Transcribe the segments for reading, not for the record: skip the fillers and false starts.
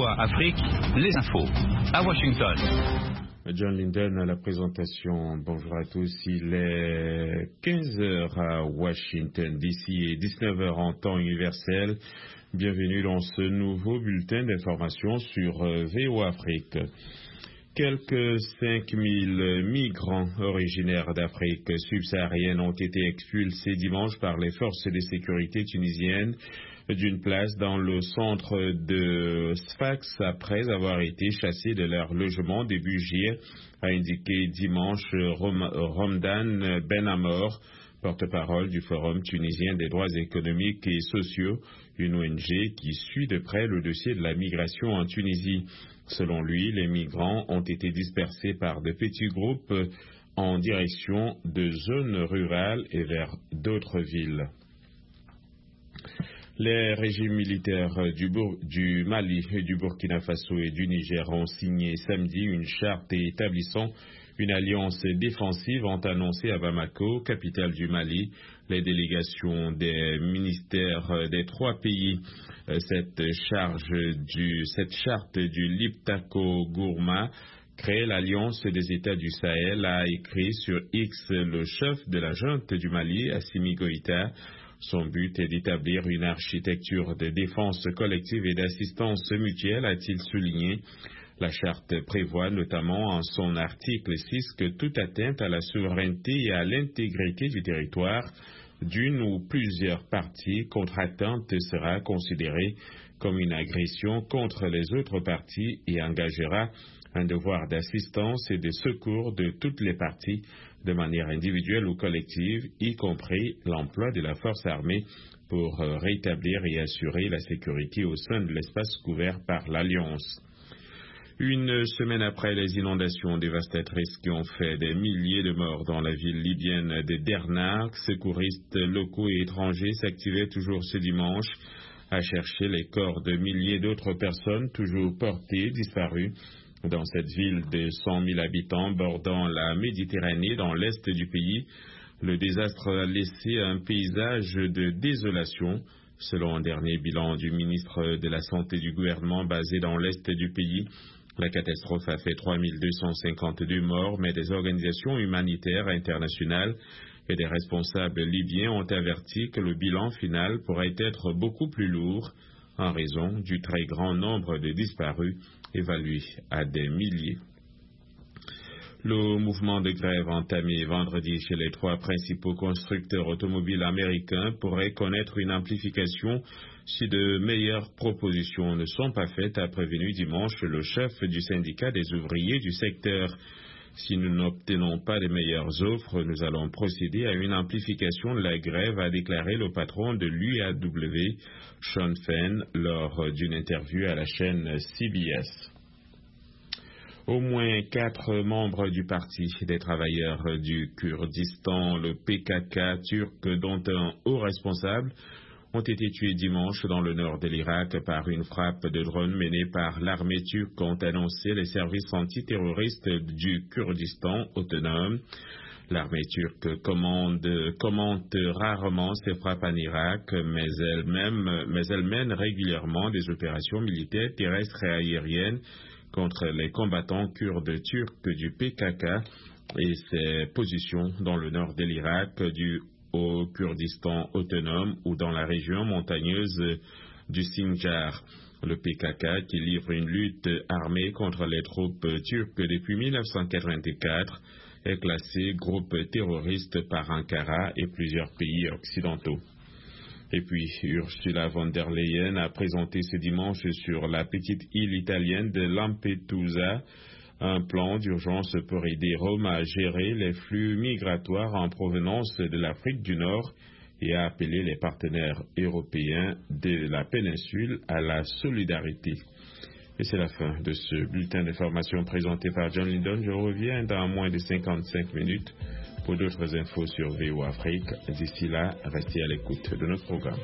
VOA Afrique, les infos. À Washington. John Linden à la présentation. Bonjour à tous. Il est 15h à Washington DC et 19h en temps universel. Bienvenue dans ce nouveau bulletin d'information sur VOA Afrique. Quelques 5000 migrants originaires d'Afrique subsaharienne ont été expulsés dimanche par les forces de sécurité tunisiennes d'une place dans le centre de Sfax après avoir été chassés de leur logement début juillet, a indiqué dimanche Romdan Benamor, porte-parole du Forum tunisien des droits économiques et sociaux, une ONG qui suit de près le dossier de la migration en Tunisie. Selon lui, les migrants ont été dispersés par de petits groupes en direction de zones rurales et vers d'autres villes. Les régimes militaires du Mali, du Burkina Faso et du Niger ont signé samedi une charte établissant une alliance défensive, ont annoncé à Bamako, capitale du Mali, les délégations des ministères des trois pays. Cette charte du Liptako Gourma crée l'Alliance des États du Sahel, a écrit sur X le chef de la junte du Mali, Assimi Goïta. Son but est d'établir une architecture de défense collective et d'assistance mutuelle, a-t-il souligné. La charte prévoit notamment en son article 6 que toute atteinte à la souveraineté et à l'intégrité du territoire d'une ou plusieurs parties contractantes sera considérée comme une agression contre les autres parties et engagera un devoir d'assistance et de secours de toutes les parties de manière individuelle ou collective, y compris l'emploi de la force armée pour rétablir et assurer la sécurité au sein de l'espace couvert par l'Alliance. Une semaine après les inondations dévastatrices qui ont fait des milliers de morts dans la ville libyenne de Derna, secouristes locaux et étrangers s'activaient toujours ce dimanche à chercher les corps de milliers d'autres personnes toujours portées, disparues. Dans cette ville de 100 000 habitants bordant la Méditerranée dans l'est du pays, le désastre a laissé un paysage de désolation. Selon un dernier bilan du ministre de la Santé du gouvernement basé dans l'est du pays, la catastrophe a fait 3252 morts, mais des organisations humanitaires internationales et des responsables libyens ont averti que le bilan final pourrait être beaucoup plus lourd en raison du très grand nombre de disparus, évalué à des milliers. Le mouvement de grève entamé vendredi chez les trois principaux constructeurs automobiles américains pourrait connaître une amplification si de meilleures propositions ne sont pas faites, a prévenu dimanche le chef du syndicat des ouvriers du secteur. Si nous n'obtenons pas de meilleures offres, nous allons procéder à une amplification de la grève, a déclaré le patron de l'UAW, Sean Fenn, lors d'une interview à la chaîne CBS. Au moins 4 membres du Parti des travailleurs du Kurdistan, le PKK turc, dont un haut responsable, ont été tués dimanche dans le nord de l'Irak par une frappe de drone menée par l'armée turque, ont annoncé les services antiterroristes du Kurdistan autonome. L'armée turque commente rarement ces frappes en Irak, mais elle mène régulièrement des opérations militaires terrestres et aériennes contre les combattants kurdes turcs du PKK et ses positions dans le nord de l'Irak, au Kurdistan autonome ou dans la région montagneuse du Sinjar. Le PKK, qui livre une lutte armée contre les troupes turques depuis 1984, est classé groupe terroriste par Ankara et plusieurs pays occidentaux. Et puis, Ursula von der Leyen a présenté ce dimanche sur la petite île italienne de Lampedusa un plan d'urgence pour aider Rome à gérer les flux migratoires en provenance de l'Afrique du Nord et a appelé les partenaires européens de la péninsule à la solidarité. Et c'est la fin de ce bulletin d'information présenté par John Linden. Je reviens dans moins de 55 minutes pour d'autres infos sur VOA Afrique. D'ici là, restez à l'écoute de notre programme.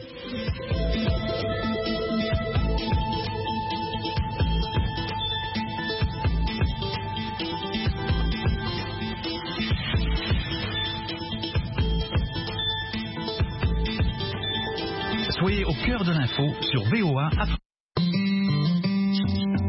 Soyez au cœur de l'info sur VOA Afrique.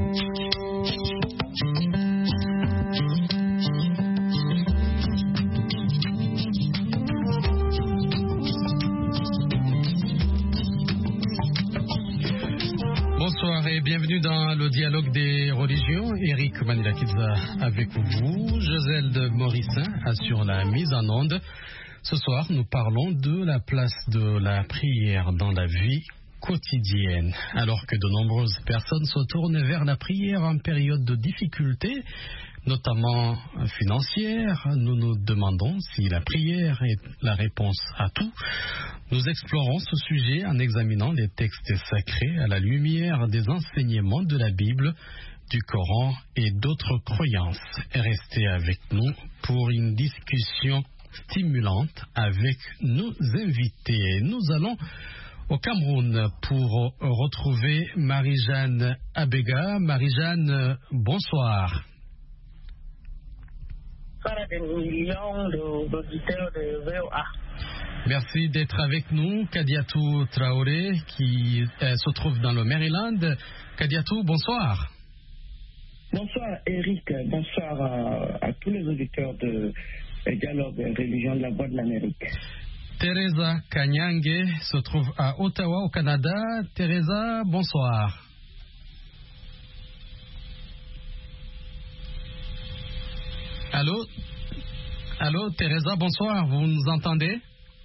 Bonsoir et bienvenue dans le dialogue des religions. Eric Manilakidza avec vous. Joselle Morissin assure la mise en onde. Ce soir, nous parlons de la place de la prière dans la vie quotidienne. Alors que de nombreuses personnes se tournent vers la prière en période de difficulté, notamment financière, nous nous demandons si la prière est la réponse à tout. Nous explorons ce sujet en examinant les textes sacrés à la lumière des enseignements de la Bible, du Coran et d'autres croyances. Restez avec nous pour une discussion stimulante avec nos invités. Nous allons au Cameroun pour retrouver Marie-Jeanne Abega. Marie-Jeanne, bonsoir. Des millions d'auditeurs de VOA. Merci d'être avec nous. Kadiatou Traoré qui se trouve dans le Maryland. Kadiatou, bonsoir. Bonsoir Eric, bonsoir à tous les auditeurs de Dialogue Religion de la Voix de l'Amérique. Teresa Kanyange se trouve à Ottawa au Canada. Teresa, bonsoir. Allô? Allô, Teresa, bonsoir. Vous nous entendez?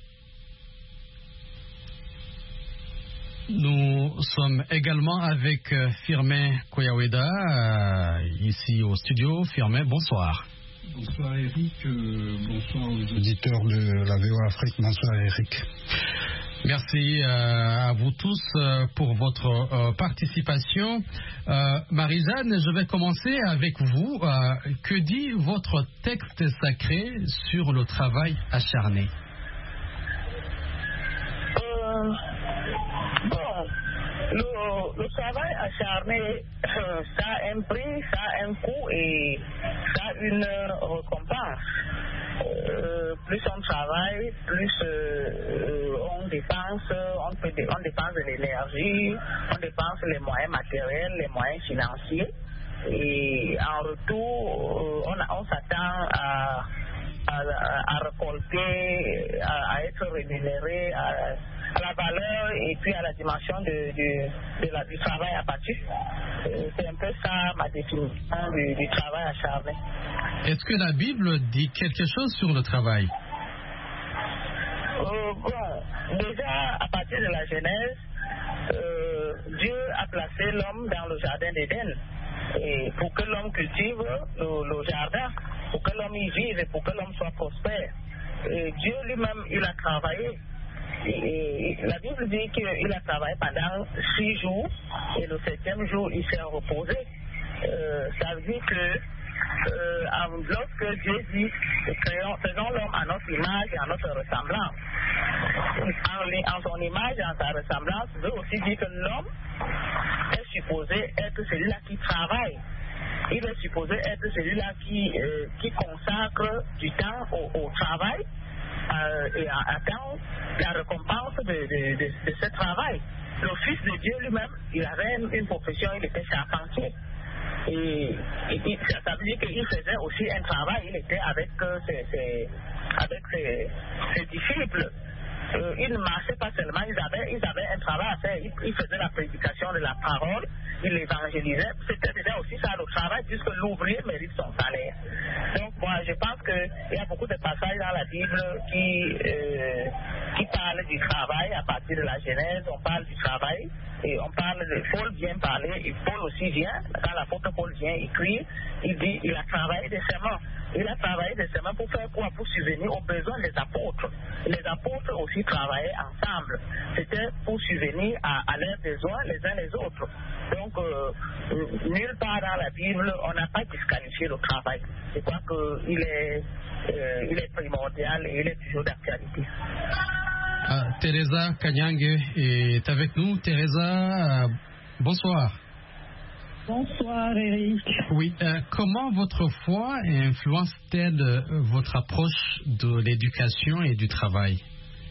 Nous sommes également avec Firmin Koyaweda, ici au studio. Firmin, bonsoir. Bonsoir Eric, bonsoir aux auditeurs de la VOA Afrique. Bonsoir Eric. Merci à vous tous pour votre participation. Marie-Jeanne, je vais commencer avec vous. Que dit votre texte sacré sur le travail acharné? Le travail acharné, ça a un prix, ça a un coût et ça a une récompense. Plus on travaille, plus on dépense, on dépense de l'énergie, on dépense les moyens matériels, les moyens financiers. Et en retour, on s'attend à récolter, à être rémunéré, à la valeur et puis à la dimension du travail abattu. C'est un peu ça ma définition du travail acharné. Est-ce que la Bible dit quelque chose sur le travail? Bon, déjà à partir de la Genèse, Dieu a placé l'homme dans le jardin d'Éden et pour que l'homme cultive le jardin, pour que l'homme y vive et pour que l'homme soit prospère. Et Dieu lui-même, il a travaillé. Et la Bible dit qu'il a travaillé pendant 6 jours et le 7e jour il s'est reposé. Ça veut dire que lorsque Dieu dit faisons l'homme à notre image et à notre ressemblance, en son image et en sa ressemblance, veut aussi dire que l'homme est supposé être celui-là qui travaille. Il est supposé être celui-là qui consacre du temps au travail et attend la récompense de ce travail. Le Fils de Dieu lui-même, il avait une profession, il était charpentier. Et ça veut dire qu'il faisait aussi un travail, il était avec ses disciples. Ils ne marchaient pas seulement, ils avaient un travail à faire, ils faisaient la prédication de la parole, ils l'évangélisaient. C'était déjà aussi ça le travail, puisque l'ouvrier mérite son salaire. Donc moi je pense qu'il y a beaucoup de passages dans la Bible qui parlent du travail. À partir de la Genèse, on parle du travail et on parle de Paul vient parler, et Paul aussi vient, quand l'apôtre Paul vient écrire, il dit il a travaillé de ses mains. Il a travaillé de ses mains pour faire quoi? Pour subvenir aux besoins des apôtres. Les apôtres aussi travaillaient ensemble. C'était pour subvenir à leurs besoins les uns les autres. Donc, nulle part dans la Bible, on n'a pas disqualifié le travail. Je crois qu'il est primordial et il est toujours d'actualité. Teresa Kanyange est avec nous. Teresa, bonsoir. Bonsoir Eric. Oui, comment votre foi influence-t-elle votre approche de l'éducation et du travail?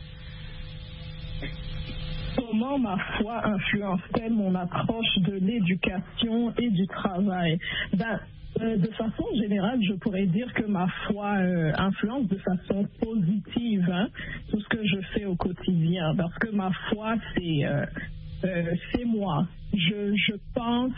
Comment ma foi influence-t-elle mon approche de l'éducation et du travail? De façon générale, je pourrais dire que ma foi influence de façon positive tout ce que je fais au quotidien, parce que ma foi, c'est moi. Je pense,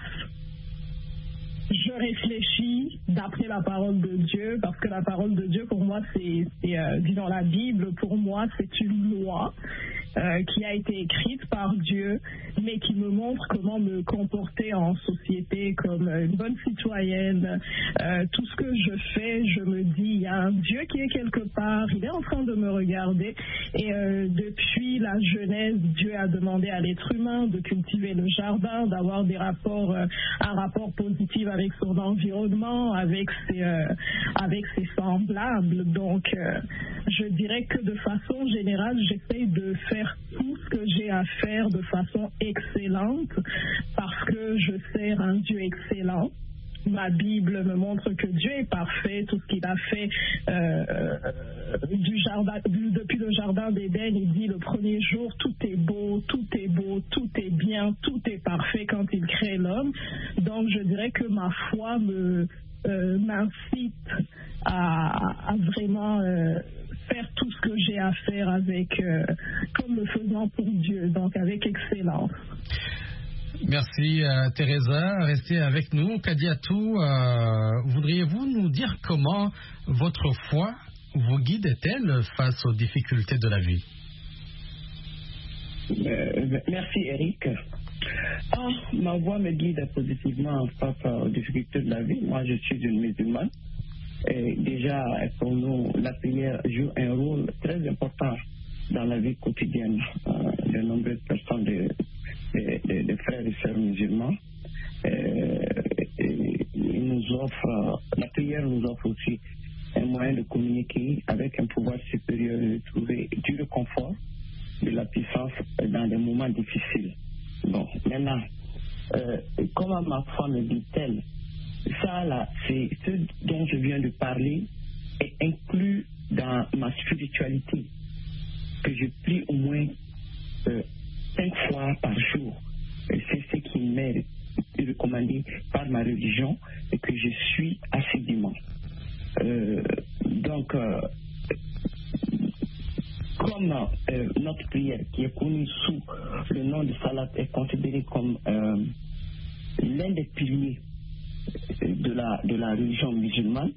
je réfléchis d'après la parole de Dieu, parce que la parole de Dieu, pour moi, c'est disons, la Bible, pour moi, c'est une loi qui a été écrite par Dieu, mais qui me montre comment me comporter en société comme une bonne citoyenne. Tout ce que je fais, je me dis, il y a un Dieu qui est quelque part, il est en train de me regarder. Et depuis la Genèse, Dieu a demandé à l'être humain de cultiver le jardin, d'avoir un rapport positif avec son environnement, avec ses semblables. Donc, je dirais que de façon générale, j'essaye de faire tout ce que j'ai à faire de façon excellente, parce que je sers un Dieu excellent. Ma Bible me montre que Dieu est parfait. Tout ce qu'il a fait depuis le jardin d'Éden, il dit le premier jour, tout est beau, tout est bien, tout est parfait quand il crée l'homme. Donc je dirais que ma foi m'incite à vraiment faire tout ce que j'ai à faire comme le faisant pour Dieu, donc avec excellence. Merci Teresa, restez avec nous. Kadiatou, voudriez-vous nous dire comment votre foi vous guide-t-elle face aux difficultés de la vie? Merci Eric. Ma voix me guide positivement face aux difficultés de la vie. Moi je suis une musulmane. Et déjà pour nous la prière joue un rôle très important dans la vie quotidienne de nombreuses personnes, de frères et sœurs musulmans. La prière nous offre aussi un moyen de communiquer avec un pouvoir supérieur et de trouver du réconfort, de la puissance dans des moments difficiles. Bon, maintenant, comment ma foi me dit-elle? Ça là, c'est ce dont je viens de parler est inclus dans ma spiritualité, que je prie au moins 5 fois par jour. C'est ce qui m'est recommandé par ma religion et que je suis assidûment. Donc, comme notre prière, qui est connue sous le nom de Salat, est considérée comme l'un des piliers de la religion musulmane,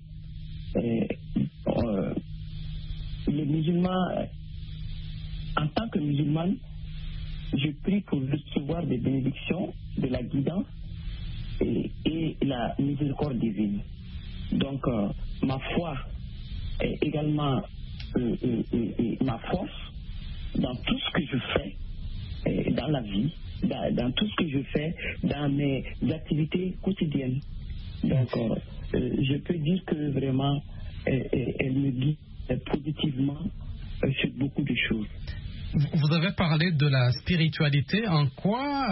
les musulmans, en tant que musulmane, je prie pour recevoir des bénédictions, de la guidance et la miséricorde divine. Donc, ma foi est également ma force dans tout ce que je fais dans la vie, dans tout ce que je fais dans mes activités quotidiennes. Donc, je peux dire que vraiment, elle me guide positivement sur beaucoup de choses. Vous avez parlé de la spiritualité. En quoi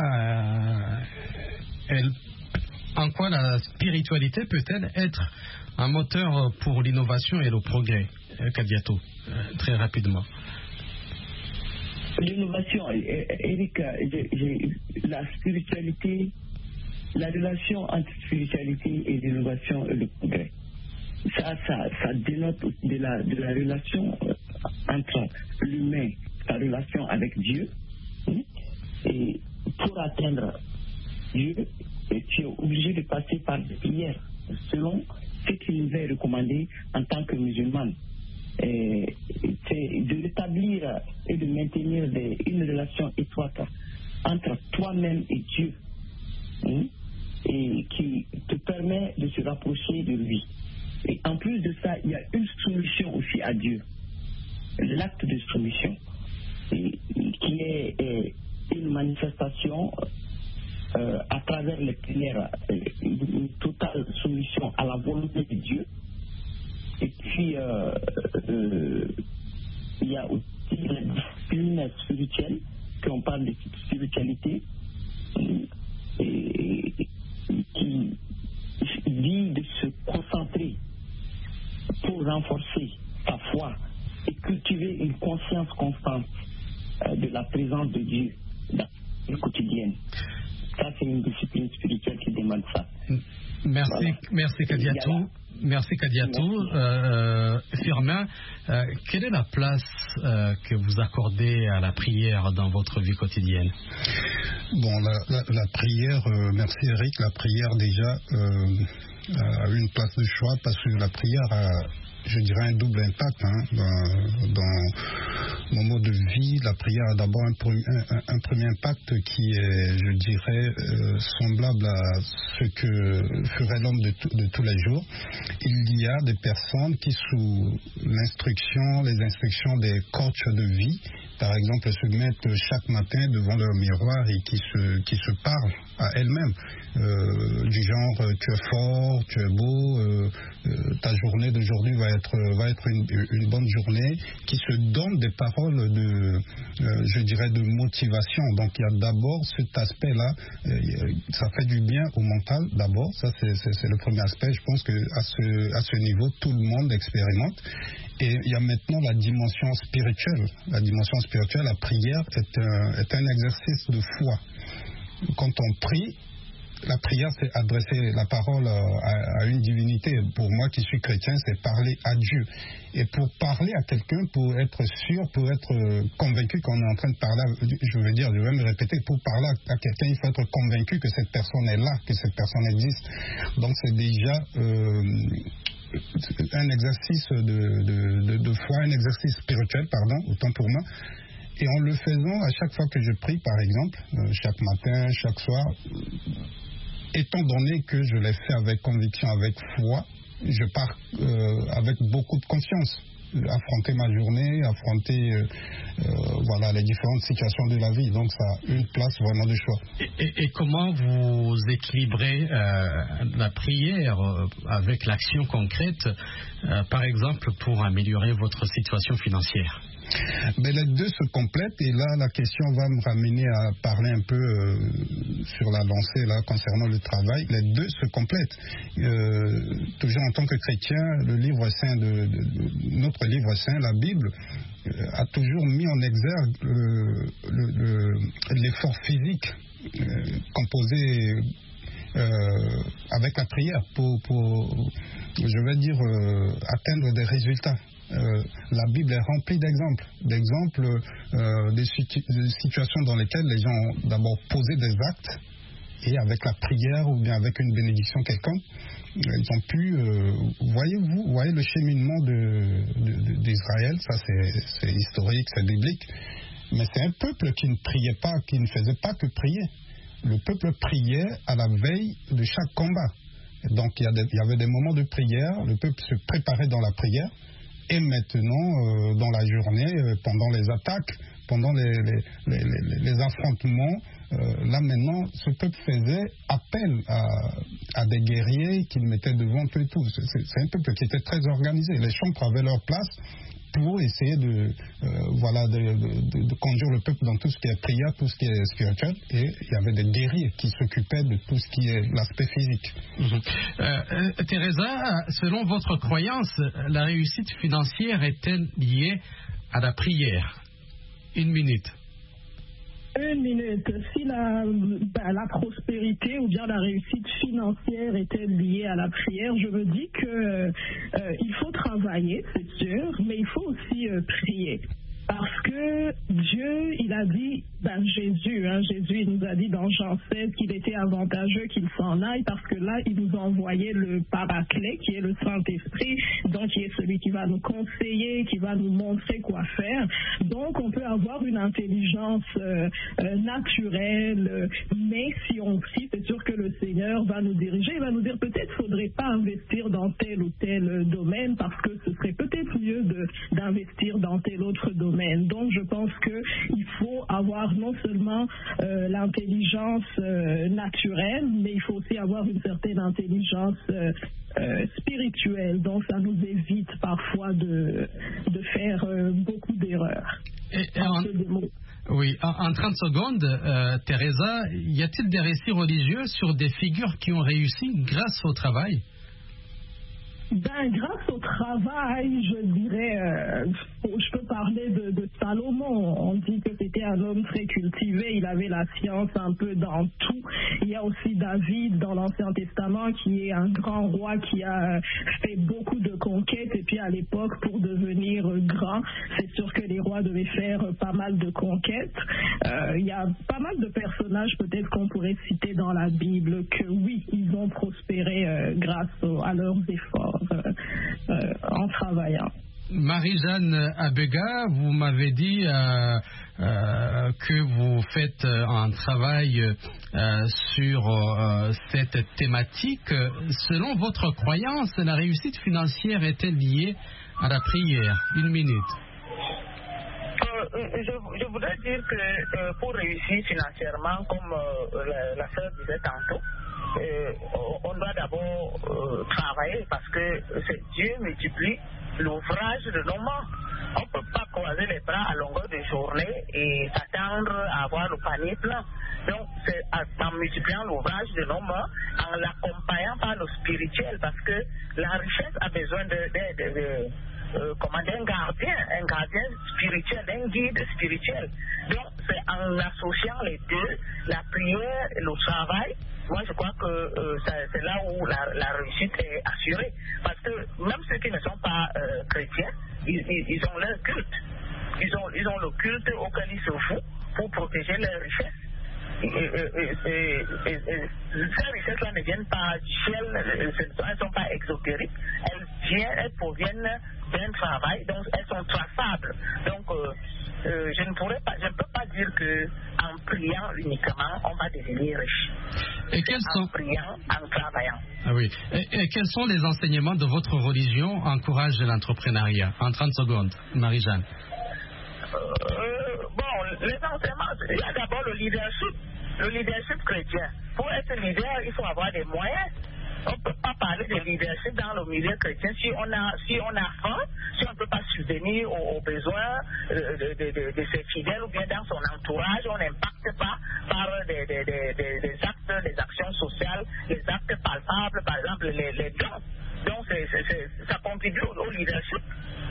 la spiritualité peut-elle être un moteur pour l'innovation et le progrès, Kadiatou, très rapidement? L'innovation, Eric, la spiritualité, la relation entre spiritualité et l'innovation et le progrès, ça dénote de la relation entre l'humain, sa relation avec Dieu. Et pour atteindre Dieu, tu es obligé de passer par des prières selon ce qui nous est recommandé en tant que musulmans. C'est de rétablir et de maintenir une relation étroite entre toi-même et Dieu, et qui te permet de se rapprocher de lui. Et en plus de ça, il y a une soumission aussi à Dieu, l'acte de soumission, qui est une manifestation à travers les prières, une totale soumission à la volonté de Dieu. Et puis, il y a aussi la discipline spirituelle, qu'on parle de spiritualité, et qui dit de se concentrer pour renforcer sa foi et cultiver une conscience constante de la présence de Dieu dans la vie quotidienne. Ça, c'est une discipline spirituelle qui demande ça. Merci, voilà. Merci Kadiatou. Merci Kadiatou. Firmin, quelle est la place que vous accordez à la prière dans votre vie quotidienne? Bon, la prière, merci Eric, la prière déjà a une place de choix parce que la prière a, je dirais, un double impact dans mon mode de vie. La prière a d'abord un premier impact qui est, je dirais, semblable à ce que ferait l'homme de tous les jours. Il y a des personnes qui, sous les instructions des coachs de vie, par exemple, se mettent chaque matin devant leur miroir et qui se parlent à elles-mêmes, du genre tu es fort, tu es beau, ta journée d'aujourd'hui va être une bonne journée, qui se donnent des paroles je dirais, de motivation. Donc il y a d'abord cet aspect-là, ça fait du bien au mental d'abord, ça c'est le premier aspect. Je pense que à ce niveau tout le monde expérimente. Et il y a maintenant la dimension spirituelle. La dimension spirituelle, la prière est un exercice de foi. Quand on prie, la prière, c'est adresser la parole à une divinité. Pour moi qui suis chrétien, c'est parler à Dieu. Et pour parler à quelqu'un, pour être sûr, pour être convaincu qu'on est en train de parler, je vais me répéter, pour parler à quelqu'un, il faut être convaincu que cette personne est là, que cette personne existe. Donc c'est déjà un exercice de foi, un exercice spirituel, autant pour moi. Et en le faisant, à chaque fois que je prie, par exemple, chaque matin, chaque soir, étant donné que je l'ai fait avec conviction, avec foi, je pars avec beaucoup de conscience. Affronter ma journée, affronter les différentes situations de la vie. Donc ça a une place vraiment de choix. Et comment vous équilibrez la prière avec l'action concrète, par exemple pour améliorer votre situation financière? Mais les deux se complètent et là la question va me ramener à parler un peu sur la lancée là concernant le travail. Les deux se complètent. Toujours en tant que chrétien, le livre saint notre livre saint, la Bible, a toujours mis en exergue l'effort physique composé avec la prière pour je vais dire atteindre des résultats. La Bible est remplie d'exemples des situations dans lesquelles les gens ont d'abord posé des actes et avec la prière ou bien avec une bénédiction quelconque, ils ont pu, voyez le cheminement d'Israël, ça c'est historique, c'est biblique, mais c'est un peuple qui ne priait pas, qui ne faisait pas que prier. Le peuple priait à la veille de chaque combat. Donc il y avait des moments de prière, le peuple se préparait dans la prière. Et maintenant, dans la journée, pendant les attaques, pendant les affrontements, là maintenant, ce peuple faisait appel à des guerriers qu'il mettait devant eux et tout. C'est un peuple qui était très organisé. Les chantres avaient leur place pour essayer de conduire le peuple dans tout ce qui est prière, tout ce qui est spirituel. Et il y avait des guerriers qui s'occupaient de tout ce qui est l'aspect physique. Teresa, selon votre croyance, la réussite financière est-elle liée à la prière? 1 minute. 1 minute. Si la prospérité ou bien la réussite financière est-elle liée à la prière, je me dis que il faut travailler, c'est sûr, mais il faut aussi prier. Parce que Dieu, il a dit, Jésus, il nous a dit dans Jean 16 qu'il était avantageux qu'il s'en aille parce que là, il nous a envoyé le Paraclet qui est le Saint-Esprit, donc qui est celui qui va nous conseiller, qui va nous montrer quoi faire. Donc, on peut avoir une intelligence naturelle, mais si c'est sûr que le Seigneur va nous diriger, il va nous dire peut-être faudrait pas investir dans tel ou tel domaine parce que ce serait peut-être mieux d'investir dans tel autre domaine. Donc, je pense qu'il faut avoir non seulement l'intelligence naturelle, mais il faut aussi avoir une certaine intelligence spirituelle. Donc, ça nous évite parfois de faire beaucoup d'erreurs. Oui, en 30 secondes, Teresa, y a-t-il des récits religieux sur des figures qui ont réussi grâce au travail? Grâce au travail, je dirais, je peux parler de Salomon. On dit que c'était un homme très cultivé, il avait la science un peu dans tout. Il y a aussi David dans l'Ancien Testament qui est un grand roi qui a fait beaucoup de conquêtes. Et puis à l'époque, pour devenir grand, c'est sûr que les rois devaient faire pas mal de conquêtes. Il y a pas mal de personnages peut-être qu'on pourrait citer dans la Bible que oui, ils ont prospéré grâce à leurs efforts. En travaillant. Marie-Jeanne Abega, vous m'avez dit que vous faites un travail sur cette thématique. Selon votre croyance, la réussite financière est-elle liée à la prière? 1 minute. Je voudrais dire que pour réussir financièrement, comme la sœur disait tantôt, on doit d'abord travailler parce que Dieu multiplie l'ouvrage de nos mains. On ne peut pas croiser les bras à longueur de journée et s'attendre à avoir le panier plein. Donc, c'est en multipliant l'ouvrage de nos mains, en l'accompagnant par le spirituel, parce que la richesse a besoin d'un gardien spirituel, d'un guide spirituel. Donc, c'est en associant les deux, la prière et le travail. Moi, je crois que c'est là où la réussite est assurée. Parce que même ceux qui ne sont pas chrétiens, ils ont leur culte. Ils ont le culte auquel ils se vouent pour protéger leurs richesses. Ces richesses-là ne viennent pas du ciel, elles ne sont pas exotériques. Elles proviennent d'un travail, donc elles sont traçables. Donc, je ne peux pas dire qu'en priant uniquement, on va devenir riche. En priant, en travaillant. Ah oui. Et quels sont les enseignements de votre religion encouragent l'entrepreneuriat? En 30 secondes, Marie-Jeanne. Les enseignements, il y a d'abord le leadership chrétien. Pour être leader, il faut avoir des moyens. On ne peut pas parler de leadership dans le milieu chrétien si on a faim, si on ne peut pas subvenir aux besoins de ses fidèles ou bien dans son entourage, on n'impacte pas par des actes, des actions sociales, des actes palpables, par exemple les dons. Donc ça contribue au leadership.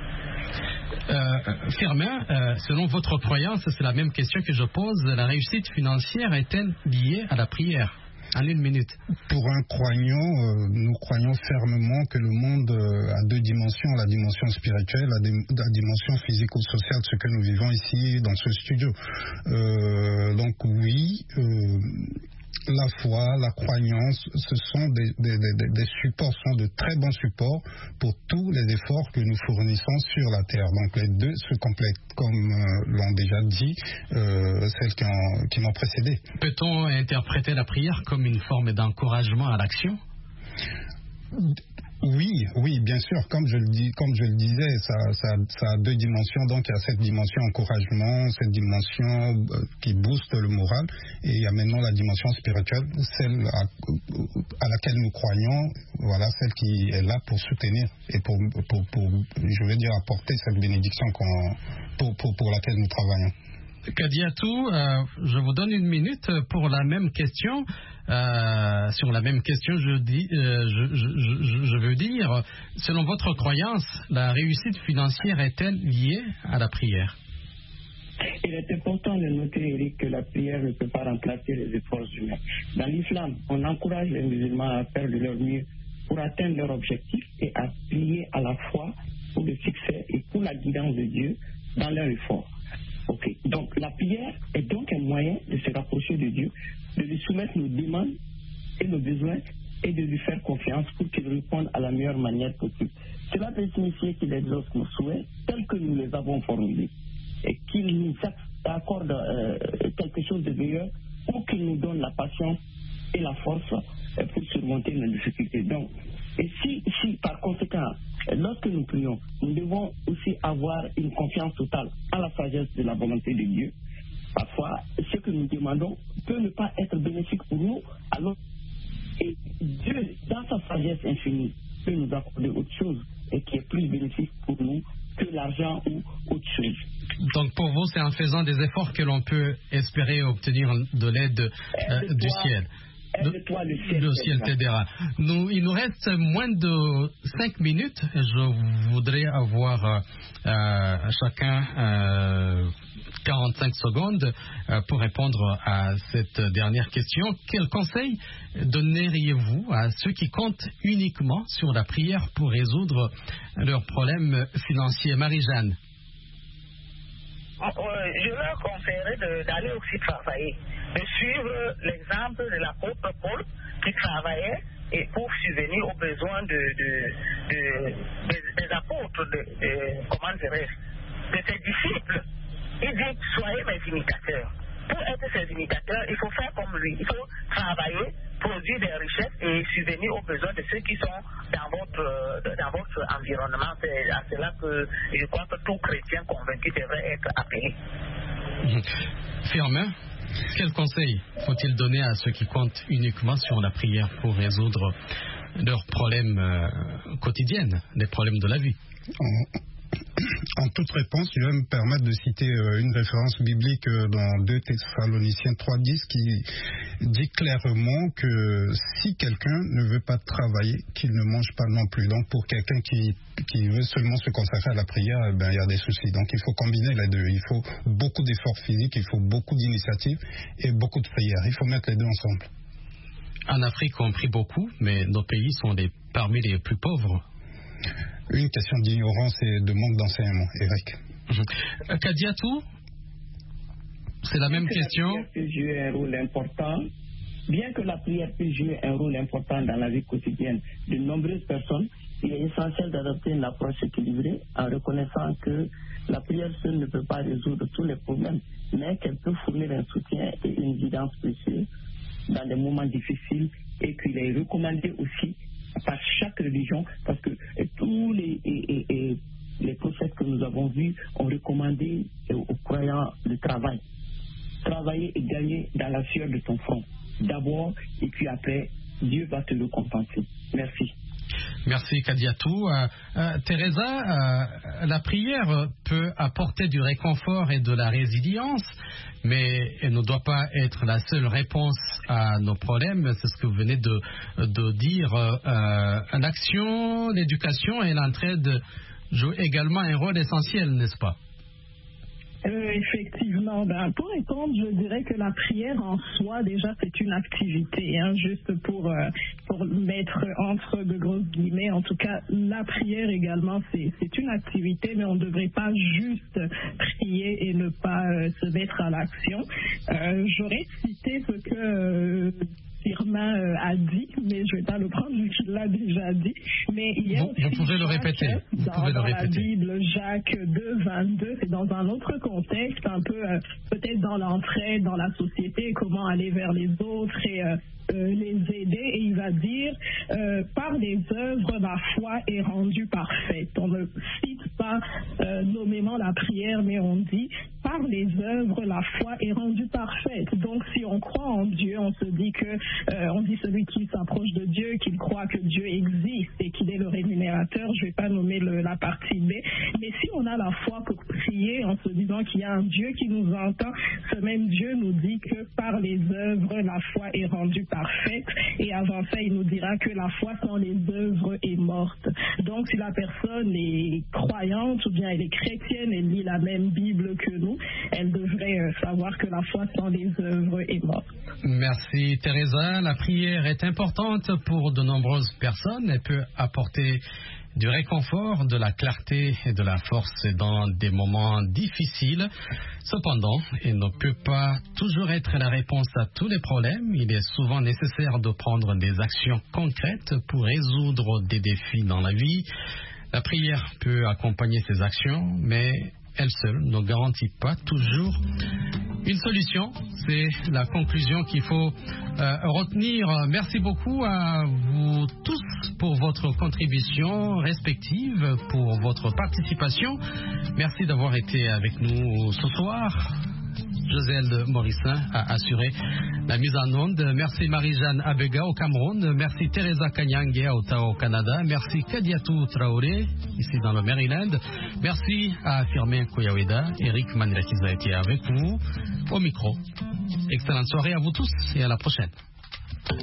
Firmin, selon votre croyance, c'est la même question que je pose. La réussite financière est-elle liée à la prière? En 1 minute. Pour un croyant, nous croyons fermement que le monde a 2 dimensions, la dimension spirituelle, la dimension physico-sociale, ce que nous vivons ici dans ce studio. Donc oui, la foi, la croyance, ce sont des supports, sont de très bons supports pour tous les efforts que nous fournissons sur la terre. Donc les deux se complètent, comme l'ont déjà dit celles qui m'ont précédé. Peut-on interpréter la prière comme une forme d'encouragement à l'action? Oui, bien sûr. Comme je le disais, ça a 2 dimensions. Donc il y a cette dimension encouragement, cette dimension qui booste le moral, et il y a maintenant la dimension spirituelle, celle à laquelle nous croyons, voilà, celle qui est là pour soutenir et pour je veux dire, apporter cette bénédiction pour laquelle nous travaillons. Kadiatou, je vous donne 1 minute pour la même question. Sur la même question, je veux dire, selon votre croyance, la réussite financière est-elle liée à la prière? Il est important de noter, Eric, que la prière ne peut pas remplacer les efforts humains. Dans l'islam, on encourage les musulmans à faire de leur mieux pour atteindre leur objectif et à prier à la fois pour le succès et pour la guidance de Dieu dans leur effort. Ok. Donc la prière est donc un moyen de se rapprocher de Dieu, de lui soumettre nos demandes et nos besoins et de lui faire confiance pour qu'il réponde à la meilleure manière possible. Cela peut signifier qu'il exauce nos souhaits tels que nous les avons formulés et qu'il nous accorde quelque chose de meilleur ou qu'il nous donne la patience et la force pour surmonter nos difficultés. Donc, et si par conséquent, lorsque nous prions, nous devons aussi avoir une confiance totale à la sagesse de la volonté de Dieu. Parfois, ce que nous demandons peut ne pas être bénéfique pour nous, alors et Dieu, dans sa sagesse infinie, peut nous accorder autre chose et qui est plus bénéfique pour nous que l'argent ou autre chose. Donc pour vous, c'est en faisant des efforts que l'on peut espérer obtenir de l'aide du ciel. le ciel t'aidera. Il nous reste moins de 5 minutes. Je voudrais avoir chacun 45 secondes pour répondre à cette dernière question. Quel conseil donneriez-vous à ceux qui comptent uniquement sur la prière pour résoudre leurs problèmes financiers? Marie-Jeanne. Je leur conseillerais d'aller aussi travailler, de suivre l'exemple de l'apôtre Paul qui travaillait et pour subvenir aux besoins des apôtres, comment dirais-je, de ses disciples. Il dit, soyez mes imitateurs. Pour être ses imitateurs, il faut faire comme lui. Il faut travailler, produire des richesses et subvenir aux besoins de ceux qui sont dans votre environnement. C'est à cela que je crois que tout chrétien convaincu devrait être appelé. Firmin, quel conseil faut-il donner à ceux qui comptent uniquement sur la prière pour résoudre leurs problèmes quotidiens, les problèmes de la vie? En toute réponse, je vais me permettre de citer une référence biblique dans 2 Thessaloniciens 3:10 qui dit clairement que si quelqu'un ne veut pas travailler, qu'il ne mange pas non plus. Donc pour quelqu'un qui veut seulement se consacrer à la prière, il y a des soucis. Donc il faut combiner les deux. Il faut beaucoup d'efforts physiques, il faut beaucoup d'initiatives et beaucoup de prières. Il faut mettre les deux ensemble. En Afrique, on prie beaucoup, mais nos pays sont parmi les plus pauvres. Une question d'ignorance et de manque d'enseignement, Eric. Kadiatou, c'est la même question. La prière peut jouer un rôle important. Bien que la prière puisse jouer un rôle important dans la vie quotidienne de nombreuses personnes, il est essentiel d'adopter une approche équilibrée en reconnaissant que la prière seule ne peut pas résoudre tous les problèmes, mais qu'elle peut fournir un soutien et une guidance précieuse dans des moments difficiles et qu'il est recommandé aussi par chaque religion, parce que tous les prophètes que nous avons vus ont recommandé aux croyants le travail. Travailler et gagner dans la sueur de ton front. D'abord, et puis après, Dieu va te le compenser. Merci. Merci Kadiatou. Teresa, la prière peut apporter du réconfort et de la résilience, mais elle ne doit pas être la seule réponse à nos problèmes. C'est ce que vous venez de dire. L'action, l'éducation et l'entraide jouent également un rôle essentiel, n'est-ce pas? Effectivement, pour répondre, je dirais que la prière en soi, déjà, c'est une activité, juste pour mettre entre de grosses guillemets. En tout cas, la prière également, c'est une activité, mais on ne devrait pas juste prier et ne pas se mettre à l'action. J'aurais cité ce que Firmin a dit, mais je ne vais pas le prendre vu qu'il l'a déjà dit. Mais il y a aussi vous pouvez le répéter. Dans la Bible, Jacques 2:22, c'est dans un autre contexte, un peu peut-être dans l'entraide, dans la société, comment aller vers les autres et les aider. Et il va dire, par les œuvres, la foi est rendue parfaite. On ne cite pas nommément la prière, mais on dit, par les œuvres, la foi est rendue parfaite. Donc si on croit en Dieu, on se dit que on dit celui qui s'approche de Dieu, qu'il croit que Dieu existe et qu'il est le rémunérateur. Je ne vais pas nommer la partie B, mais si on a la foi pour prier en se disant qu'il y a un Dieu qui nous entend, ce même Dieu nous dit que par les œuvres, la foi est rendue parfaite, et avant ça, il nous dira que la foi sans les œuvres est morte. Donc si la personne est croyante ou bien elle est chrétienne, elle lit la même Bible que nous, elle devrait savoir que la foi sans les œuvres est morte. Merci Teresa. La prière est importante pour de nombreuses personnes. Elle peut apporter du réconfort, de la clarté et de la force dans des moments difficiles. Cependant, elle ne peut pas toujours être la réponse à tous les problèmes. Il est souvent nécessaire de prendre des actions concrètes pour résoudre des défis dans la vie. La prière peut accompagner ces actions, mais elle seule ne garantit pas toujours une solution. C'est la conclusion qu'il faut retenir. Merci beaucoup à vous tous pour votre contribution respective, pour votre participation. Merci d'avoir été avec nous ce soir. Joselle Morissin a assuré la mise en onde. Merci Marie-Jeanne Abega au Cameroun. Merci Teresa Kanyange à Ottawa au Canada. Merci Kadiatou Traoré ici dans le Maryland. Merci à Firmin Koyaweda. Eric Manilakiza a été avec vous au micro. Excellente soirée à vous tous et à la prochaine.